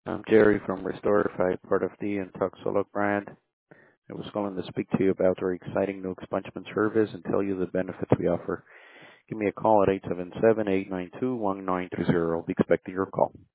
I'm Jerry from Restorify, part of the Intoxolog brand. I was calling to speak to you about our exciting new expungement service and tell you the benefits we offer. Give me a call at 877-892-1920. I'll be expecting your call.